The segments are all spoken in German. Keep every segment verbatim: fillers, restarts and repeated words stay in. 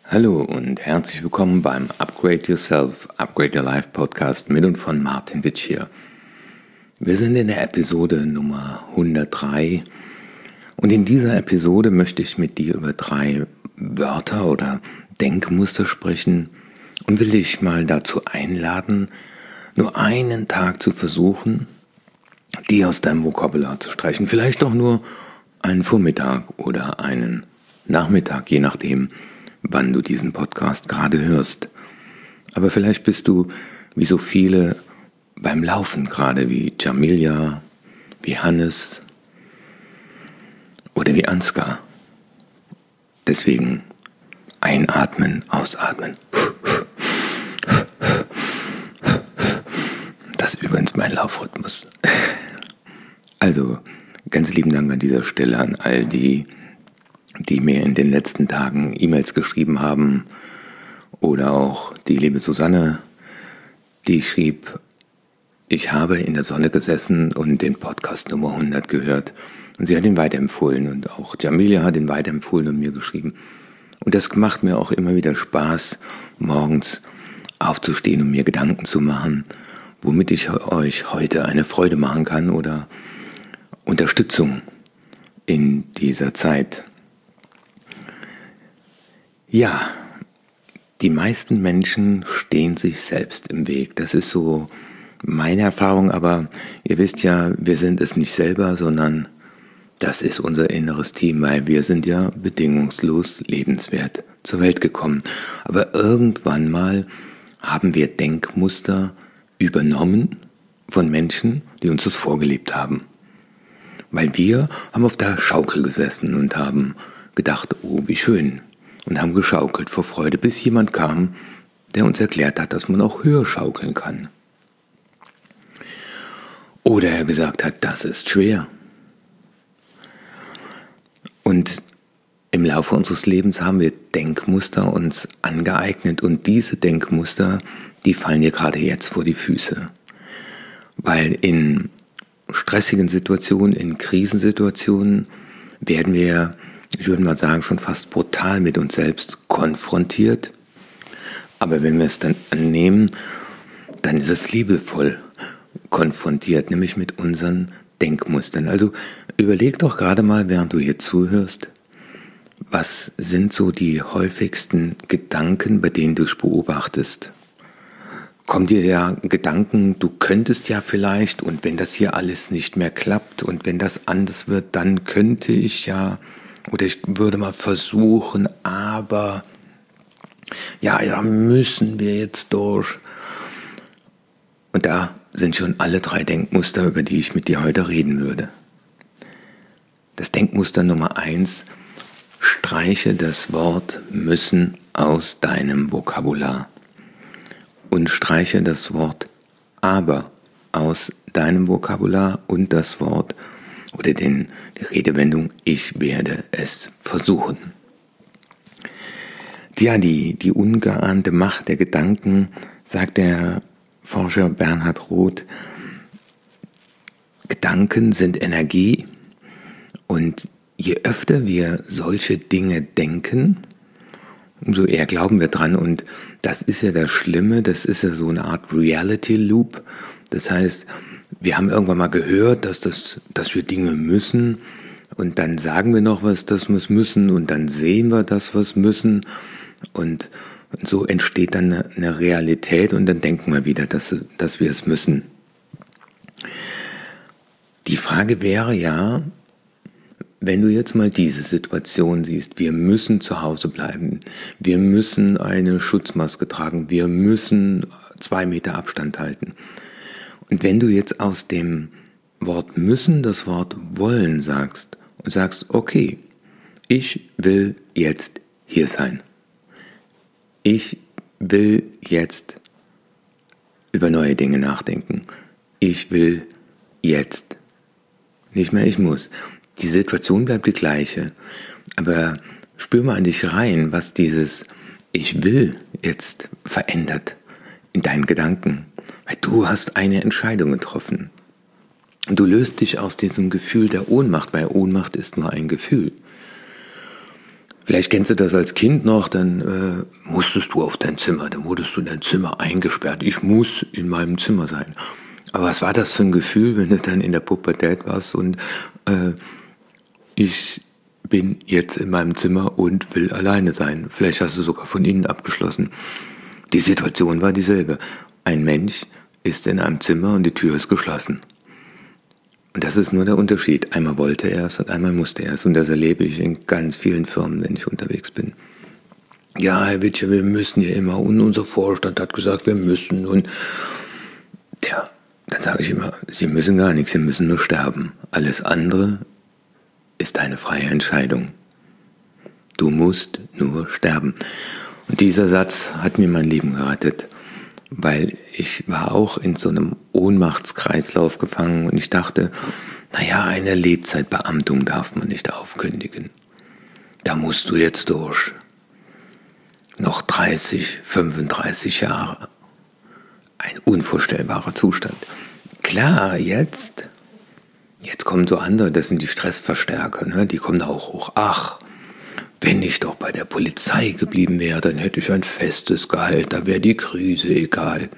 Hallo und herzlich willkommen beim Upgrade Yourself, Upgrade Your Life Podcast mit und von Martin Witsch hier. Wir sind in der Episode Nummer hundertdrei und in dieser Episode möchte ich mit dir über drei Wörter oder Denkmuster sprechen und will dich mal dazu einladen, nur einen Tag zu versuchen, die aus deinem Vokabular zu streichen. Vielleicht auch nur einen Vormittag oder einen Nachmittag, je nachdem, wann du diesen Podcast gerade hörst. Aber vielleicht bist du, wie so viele, beim Laufen gerade, wie Jamilia, wie Hannes oder wie Ansgar. Deswegen einatmen, ausatmen. Das ist übrigens mein Laufrhythmus. Also, ganz lieben Dank an dieser Stelle an all die, die mir in den letzten Tagen E-Mails geschrieben haben, oder auch die liebe Susanne, die schrieb, ich habe in der Sonne gesessen und den Podcast Nummer hundert gehört und sie hat ihn weiterempfohlen und auch Jamilia hat ihn weiterempfohlen und mir geschrieben. Und das macht mir auch immer wieder Spaß, morgens aufzustehen und mir Gedanken zu machen, womit ich euch heute eine Freude machen kann oder Unterstützung in dieser Zeit. Ja, die meisten Menschen stehen sich selbst im Weg. Das ist so meine Erfahrung, aber ihr wisst ja, wir sind es nicht selber, sondern das ist unser inneres Team, weil wir sind ja bedingungslos lebenswert zur Welt gekommen. Aber irgendwann mal haben wir Denkmuster übernommen von Menschen, die uns das vorgelebt haben. Weil wir haben auf der Schaukel gesessen und haben gedacht, oh, wie schön. Und haben geschaukelt vor Freude, bis jemand kam, der uns erklärt hat, dass man auch höher schaukeln kann. Oder er gesagt hat, das ist schwer. Und im Laufe unseres Lebens haben wir Denkmuster uns angeeignet und diese Denkmuster, die fallen dir gerade jetzt vor die Füße. Weil in stressigen Situationen, in Krisensituationen werden wir, ich würde mal sagen, schon fast brutal mit uns selbst konfrontiert. Aber wenn wir es dann annehmen, dann ist es liebevoll konfrontiert, nämlich mit unseren Denkmustern. Also überleg doch gerade mal, während du hier zuhörst, was sind so die häufigsten Gedanken, bei denen du es beobachtest? Kommt dir der Gedanken, du könntest ja vielleicht, und wenn das hier alles nicht mehr klappt und wenn das anders wird, dann könnte ich ja, oder ich würde mal versuchen, aber ja, ja, müssen wir jetzt durch. Und da sind schon alle drei Denkmuster, über die ich mit dir heute reden würde. Das Denkmuster Nummer eins, streiche das Wort müssen aus deinem Vokabular. Und streiche das Wort aber aus deinem Vokabular und das Wort oder den, die Redewendung ich werde es versuchen. Ja, die, die ungeahnte Macht der Gedanken, sagt der Forscher Bernhard Roth, Gedanken sind Energie und je öfter wir solche Dinge denken, umso eher glauben wir dran. Und das ist ja das Schlimme, das ist ja so eine Art Reality Loop. Das heißt, wir haben irgendwann mal gehört, dass, das, dass wir Dinge müssen und dann sagen wir noch was, dass wir es müssen und dann sehen wir das, was müssen und so entsteht dann eine, eine Realität und dann denken wir wieder, dass, dass wir es müssen. Die Frage wäre ja, wenn du jetzt mal diese Situation siehst, wir müssen zu Hause bleiben, wir müssen eine Schutzmaske tragen, wir müssen zwei Meter Abstand halten. Und wenn du jetzt aus dem Wort müssen das Wort wollen sagst und sagst, okay, ich will jetzt hier sein. Ich will jetzt über neue Dinge nachdenken. Ich will jetzt. Nicht mehr ich muss. Die Situation bleibt die gleiche, aber spür mal an dich rein, was dieses Ich will jetzt verändert in deinen Gedanken. Weil du hast eine Entscheidung getroffen. Und du löst dich aus diesem Gefühl der Ohnmacht, weil Ohnmacht ist nur ein Gefühl. Vielleicht kennst du das als Kind noch, dann äh, musstest du auf dein Zimmer, dann wurdest du in dein Zimmer eingesperrt. Ich muss in meinem Zimmer sein. Aber was war das für ein Gefühl, wenn du dann in der Pubertät warst und äh, ich bin jetzt in meinem Zimmer und will alleine sein. Vielleicht hast du sogar von innen abgeschlossen. Die Situation war dieselbe. Ein Mensch ist in einem Zimmer und die Tür ist geschlossen. Und das ist nur der Unterschied. Einmal wollte er es und einmal musste er es. Und das erlebe ich in ganz vielen Firmen, wenn ich unterwegs bin. Ja, Herr Witsche, wir müssen ja immer. Und unser Vorstand hat gesagt, wir müssen. Und tja, dann sage ich immer, Sie müssen gar nichts, Sie müssen nur sterben. Alles andere ist eine freie Entscheidung. Du musst nur sterben. Und dieser Satz hat mir mein Leben gerettet. Weil ich war auch in so einem Ohnmachtskreislauf gefangen und ich dachte, naja, eine Lebzeitbeamtung darf man nicht aufkündigen. Da musst du jetzt durch. Noch dreißig, fünfunddreißig Jahre. Ein unvorstellbarer Zustand. Klar, jetzt, jetzt kommen so andere, das sind die Stressverstärker, ne? Die kommen auch hoch. Ach, wenn ich doch bei der Polizei geblieben wäre, dann hätte ich ein festes Gehalt, da wäre die Krise egal.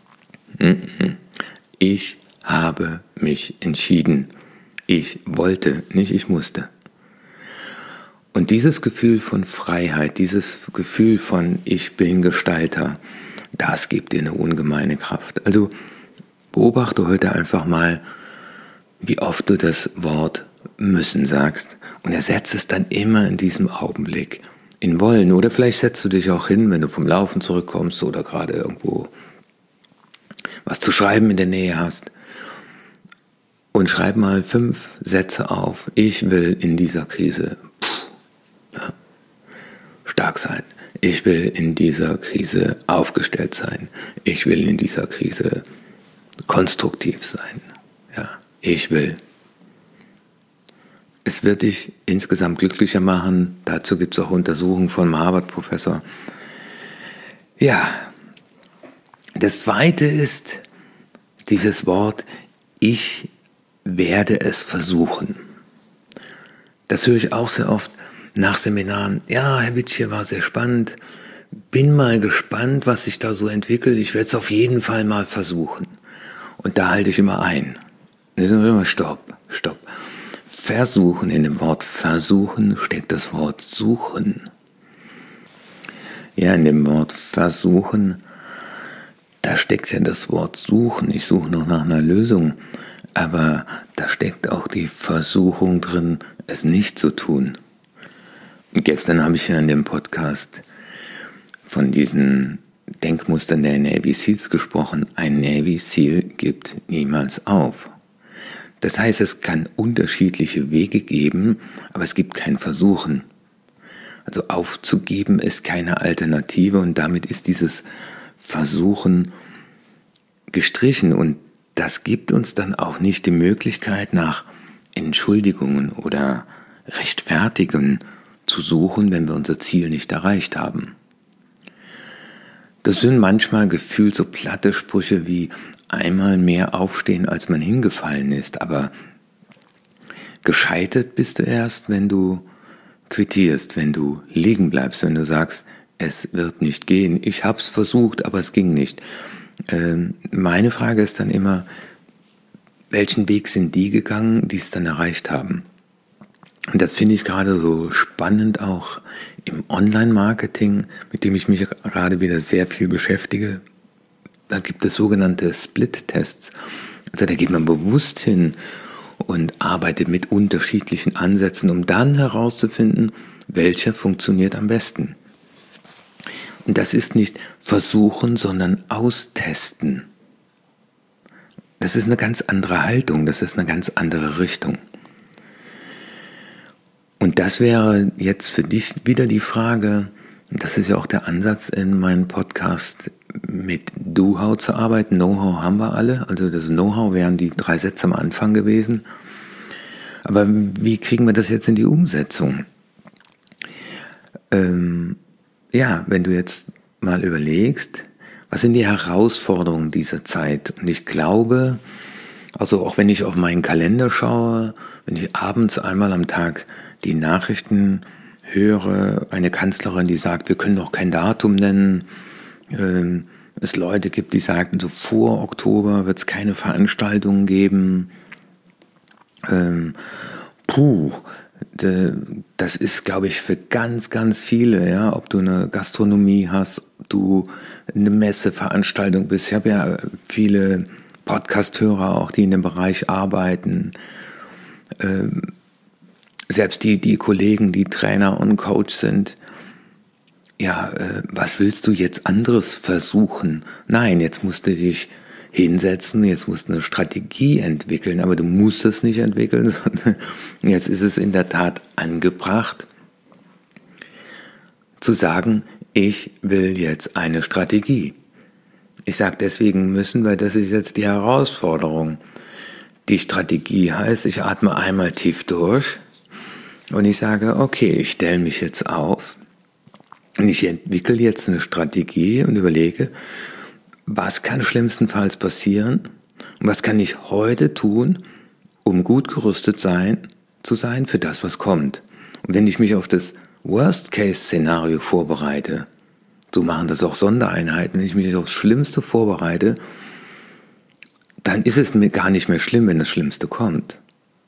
Ich habe mich entschieden. Ich wollte, nicht ich musste. Und dieses Gefühl von Freiheit, dieses Gefühl von ich bin Gestalter, das gibt dir eine ungemeine Kraft. Also beobachte heute einfach mal, wie oft du das Wort müssen sagst und ersetze es dann immer in diesem Augenblick in wollen. Oder vielleicht setzt du dich auch hin, wenn du vom Laufen zurückkommst oder gerade irgendwo was zu schreiben in der Nähe hast und schreib mal fünf Sätze auf. Ich will in dieser Krise pff, ja, stark sein. Ich will in dieser Krise aufgestellt sein. Ich will in dieser Krise konstruktiv sein. Ja, ich will. Es wird dich insgesamt glücklicher machen. Dazu gibt es auch Untersuchungen von einem Harvard-Professor. Ja, das Zweite ist dieses Wort, ich werde es versuchen. Das höre ich auch sehr oft nach Seminaren. Ja, Herr Witsch, hier war sehr spannend. Bin mal gespannt, was sich da so entwickelt. Ich werde es auf jeden Fall mal versuchen. Und da halte ich immer ein. Das ist immer Stopp, Stopp. Versuchen, in dem Wort versuchen steckt das Wort suchen. Ja, in dem Wort versuchen, da steckt ja das Wort suchen. Ich suche noch nach einer Lösung, aber da steckt auch die Versuchung drin, es nicht zu tun. Und gestern habe ich ja in dem Podcast von diesen Denkmustern der Navy Seals gesprochen. Ein Navy Seal gibt niemals auf. Das heißt, es kann unterschiedliche Wege geben, aber es gibt kein Versuchen. Also aufzugeben ist keine Alternative und damit ist dieses Versuchen gestrichen. Und das gibt uns dann auch nicht die Möglichkeit, nach Entschuldigungen oder Rechtfertigungen zu suchen, wenn wir unser Ziel nicht erreicht haben. Das sind manchmal gefühlt so platte Sprüche wie einmal mehr aufstehen, als man hingefallen ist, aber gescheitert bist du erst, wenn du quittierst, wenn du liegen bleibst, wenn du sagst, es wird nicht gehen. Ich habe es versucht, aber es ging nicht. Ähm, meine Frage ist dann immer, welchen Weg sind die gegangen, die es dann erreicht haben? Und das finde ich gerade so spannend auch im Online-Marketing, mit dem ich mich gerade wieder sehr viel beschäftige. Da gibt es sogenannte Split-Tests. Also da geht man bewusst hin und arbeitet mit unterschiedlichen Ansätzen, um dann herauszufinden, welcher funktioniert am besten. Und das ist nicht versuchen, sondern austesten. Das ist eine ganz andere Haltung, das ist eine ganz andere Richtung. Und das wäre jetzt für dich wieder die Frage, das ist ja auch der Ansatz in meinem Podcast, mit Do-How zu arbeiten. Know-How haben wir alle, also das Know-How wären die drei Sätze am Anfang gewesen. Aber wie kriegen wir das jetzt in die Umsetzung? Ähm, ja, wenn du jetzt mal überlegst, was sind die Herausforderungen dieser Zeit? Und ich glaube, also auch wenn ich auf meinen Kalender schaue, wenn ich abends einmal am Tag die Nachrichten höre eine Kanzlerin, die sagt, wir können doch kein Datum nennen. Ähm, es Leute gibt, die sagten, so vor Oktober wird es keine Veranstaltungen geben. Ähm, puh, de, das ist, glaube ich, für ganz, ganz viele, ja, ob du eine Gastronomie hast, ob du eine Messeveranstaltung bist. Ich habe ja viele Podcast-Hörer auch, die in dem Bereich arbeiten. Ähm, selbst die, die Kollegen, die Trainer und Coach sind. Ja, äh, was willst du jetzt anderes versuchen? Nein, jetzt musst du dich hinsetzen, jetzt musst du eine Strategie entwickeln, aber du musst es nicht entwickeln, sondern jetzt ist es in der Tat angebracht, zu sagen, ich will jetzt eine Strategie. Ich sage deswegen müssen, weil das ist jetzt die Herausforderung. Die Strategie heißt, ich atme einmal tief durch und ich sage, okay, ich stelle mich jetzt auf und ich entwickle jetzt eine Strategie und überlege, was kann schlimmstenfalls passieren und was kann ich heute tun, um gut gerüstet sein, zu sein für das, was kommt. Und wenn ich mich auf das Worst-Case-Szenario vorbereite, so machen das auch Sondereinheiten, wenn ich mich aufs Schlimmste vorbereite, dann ist es mir gar nicht mehr schlimm, wenn das Schlimmste kommt.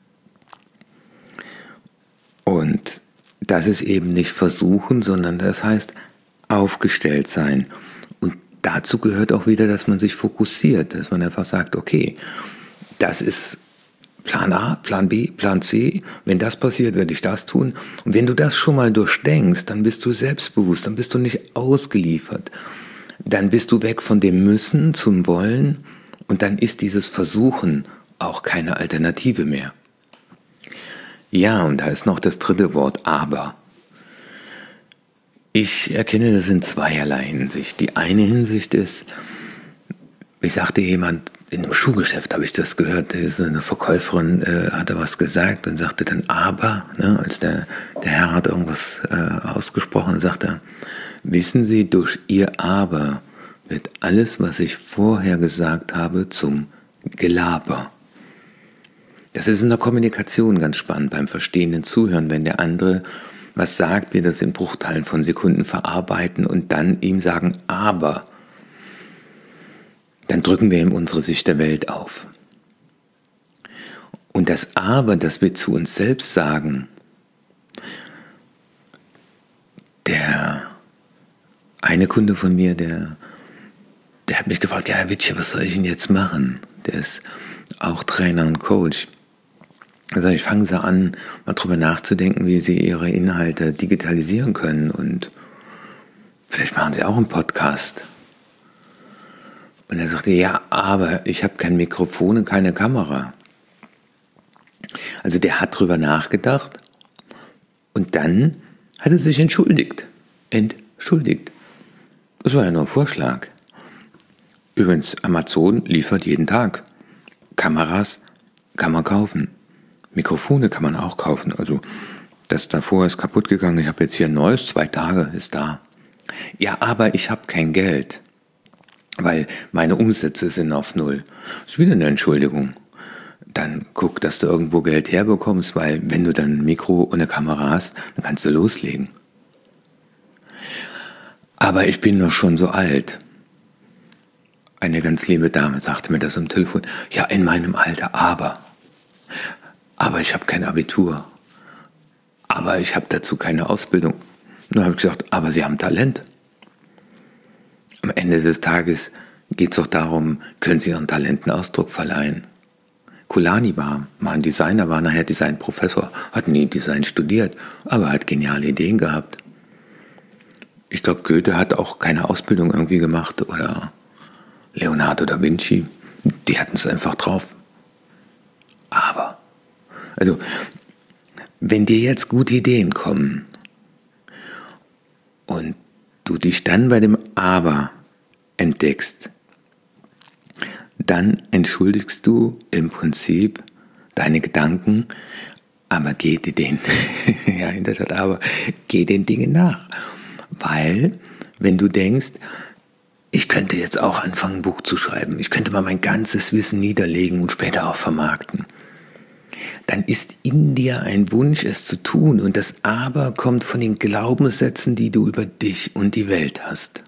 Und das ist eben nicht versuchen, sondern das heißt aufgestellt sein. Und dazu gehört auch wieder, dass man sich fokussiert, dass man einfach sagt, okay, das ist Plan A, Plan B, Plan C. Wenn das passiert, werde ich das tun. Und wenn du das schon mal durchdenkst, dann bist du selbstbewusst, dann bist du nicht ausgeliefert. Dann bist du weg von dem Müssen zum Wollen und dann ist dieses Versuchen auch keine Alternative mehr. Ja, und da ist noch das dritte Wort, aber. Ich erkenne das in zweierlei Hinsicht. Die eine Hinsicht ist, wie sagte jemand, in einem Schuhgeschäft habe ich das gehört, eine Verkäuferin äh, hatte was gesagt und sagte dann aber, ne, als der, der Herr hat irgendwas äh, ausgesprochen, sagte er, wissen Sie, durch Ihr Aber wird alles, was ich vorher gesagt habe, zum Gelaber. Das ist in der Kommunikation ganz spannend, beim verstehenden Zuhören, wenn der andere was sagt, wir das in Bruchteilen von Sekunden verarbeiten und dann ihm sagen, aber, dann drücken wir ihm unsere Sicht der Welt auf. Und das Aber, das wir zu uns selbst sagen, der eine Kunde von mir, der, der hat mich gefragt, ja, Herr Witsche, was soll ich denn jetzt machen? Der ist auch Trainer und Coach. Also ich fange Sie an, mal drüber nachzudenken, wie Sie Ihre Inhalte digitalisieren können und vielleicht machen Sie auch einen Podcast. Und er sagte, ja, aber ich habe kein Mikrofon und keine Kamera. Also der hat drüber nachgedacht und dann hat er sich entschuldigt. Entschuldigt. Das war ja nur ein Vorschlag. Übrigens, Amazon liefert jeden Tag. Kameras kann man kaufen. Mikrofone kann man auch kaufen. Also das davor ist kaputt gegangen. Ich habe jetzt hier ein neues, zwei Tage ist da. Ja, aber ich habe kein Geld, weil meine Umsätze sind auf Null. Das ist wieder eine Entschuldigung. Dann guck, dass du irgendwo Geld herbekommst, weil wenn du dann ein Mikro und eine Kamera hast, dann kannst du loslegen. Aber ich bin noch schon so alt. Eine ganz liebe Dame sagte mir das am Telefon. Ja, in meinem Alter, aber. Aber ich habe kein Abitur. Aber ich habe dazu keine Ausbildung. Und dann habe ich gesagt, aber Sie haben Talent. Am Ende des Tages geht es doch darum, können Sie Ihren Talenten Ausdruck verleihen. Kulani war mal ein Designer, war nachher Designprofessor, hat nie Design studiert, aber hat geniale Ideen gehabt. Ich glaube, Goethe hat auch keine Ausbildung irgendwie gemacht oder Leonardo da Vinci, die hatten es einfach drauf. Aber, also, wenn dir jetzt gute Ideen kommen und du dich dann bei dem Aber entdeckst, dann entschuldigst du im Prinzip deine Gedanken, aber geh den, ja, in der Tat, aber geh den Dingen nach. Weil, wenn du denkst, ich könnte jetzt auch anfangen, ein Buch zu schreiben, ich könnte mal mein ganzes Wissen niederlegen und später auch vermarkten, dann ist in dir ein Wunsch, es zu tun. Und das Aber kommt von den Glaubenssätzen, die du über dich und die Welt hast.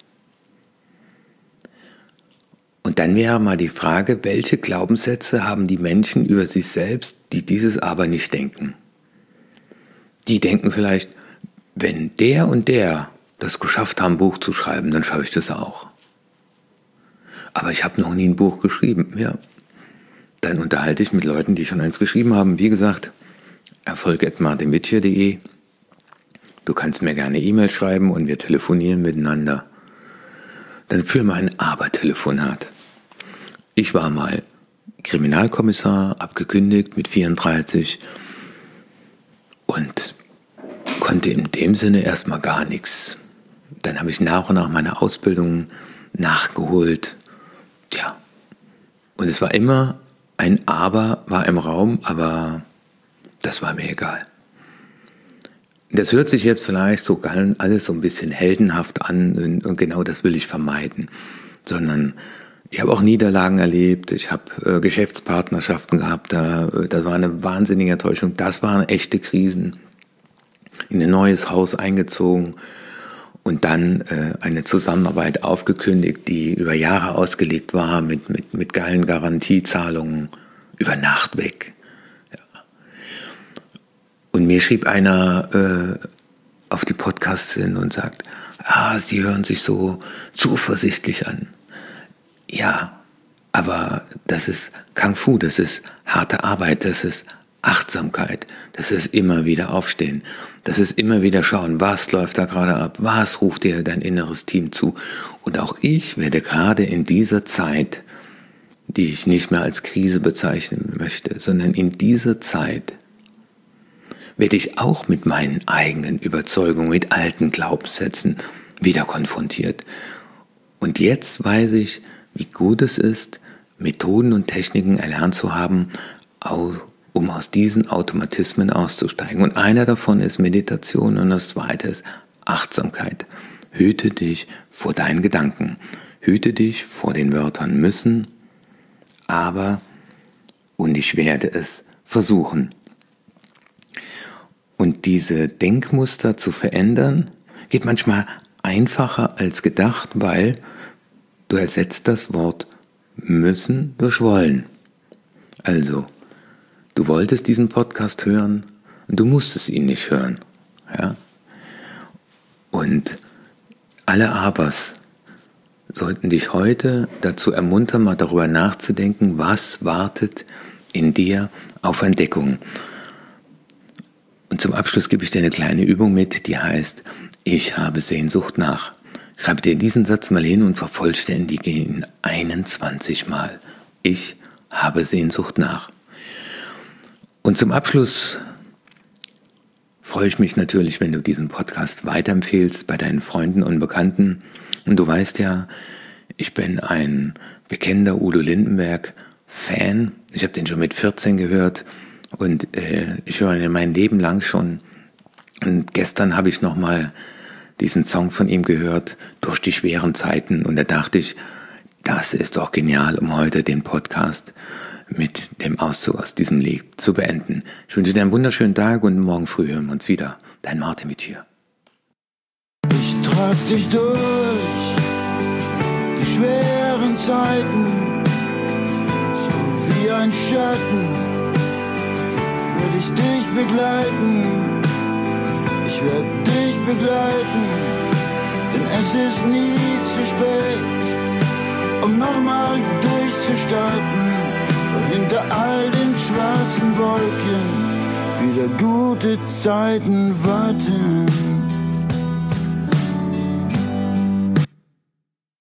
Und dann wäre mal die Frage, welche Glaubenssätze haben die Menschen über sich selbst, die dieses Aber nicht denken? Die denken vielleicht, wenn der und der das geschafft haben, ein Buch zu schreiben, dann schaffe ich das auch. Aber ich habe noch nie ein Buch geschrieben. Ja, dann unterhalte ich mit Leuten, die schon eins geschrieben haben. Wie gesagt, erfolg at martin wittcher punkt de. Du kannst mir gerne E-Mail schreiben und wir telefonieren miteinander. Dann führen wir ein Aber-Telefonat. Ich war mal Kriminalkommissar, abgekündigt mit vierunddreißig und konnte in dem Sinne erstmal gar nichts. Dann habe ich nach und nach meine Ausbildung nachgeholt. Tja, und es war immer ein Aber, war im Raum, aber das war mir egal. Das hört sich jetzt vielleicht so alles so ein bisschen heldenhaft an und genau das will ich vermeiden, sondern ich habe auch Niederlagen erlebt, ich habe äh, Geschäftspartnerschaften gehabt, da, das war eine wahnsinnige Enttäuschung, das waren echte Krisen. In ein neues Haus eingezogen und dann äh, eine Zusammenarbeit aufgekündigt, die über Jahre ausgelegt war, mit, mit, mit geilen Garantiezahlungen, über Nacht weg. Ja. Und mir schrieb einer äh, auf die Podcasts hin und sagt, ah, Sie hören sich so zuversichtlich an. Ja, aber das ist Kung Fu, das ist harte Arbeit, das ist Achtsamkeit, das ist immer wieder aufstehen, das ist immer wieder schauen, was läuft da gerade ab, was ruft dir dein inneres Team zu. Und auch ich werde gerade in dieser Zeit, die ich nicht mehr als Krise bezeichnen möchte, sondern in dieser Zeit werde ich auch mit meinen eigenen Überzeugungen, mit alten Glaubenssätzen wieder konfrontiert. Und jetzt weiß ich, wie gut es ist, Methoden und Techniken erlernt zu haben, um aus diesen Automatismen auszusteigen. Und einer davon ist Meditation und das zweite ist Achtsamkeit. Hüte dich vor deinen Gedanken. Hüte dich vor den Wörtern müssen, aber und ich werde es versuchen. Und diese Denkmuster zu verändern, geht manchmal einfacher als gedacht, weil du ersetzt das Wort müssen durch wollen. Also, du wolltest diesen Podcast hören und du musstest ihn nicht hören. Ja? Und alle Abers sollten dich heute dazu ermuntern, mal darüber nachzudenken, was wartet in dir auf Entdeckung. Und zum Abschluss gebe ich dir eine kleine Übung mit, die heißt, ich habe Sehnsucht nach. Schreibe dir diesen Satz mal hin und vervollständige ihn einundzwanzig Mal. Ich habe Sehnsucht nach. Und zum Abschluss freue ich mich natürlich, wenn du diesen Podcast weiterempfehlst bei deinen Freunden und Bekannten. Und du weißt ja, ich bin ein bekennender Udo Lindenberg-Fan. Ich habe den schon mit vierzehn gehört und äh, ich höre ihn mein Leben lang schon. Und gestern habe ich nochmal diesen Song von ihm gehört, Durch die schweren Zeiten. Und da dachte ich, das ist doch genial, um heute den Podcast mit dem Auszug aus diesem Lied zu beenden. Ich wünsche dir einen wunderschönen Tag und morgen früh hören wir uns wieder. Dein Martin Wittcher. Ich trag dich durch die schweren Zeiten, so wie ein Schatten würde ich dich begleiten. Ich werde dich begleiten, denn es ist nie zu spät, um nochmal durchzustarten. Und hinter all den schwarzen Wolken wieder gute Zeiten warten.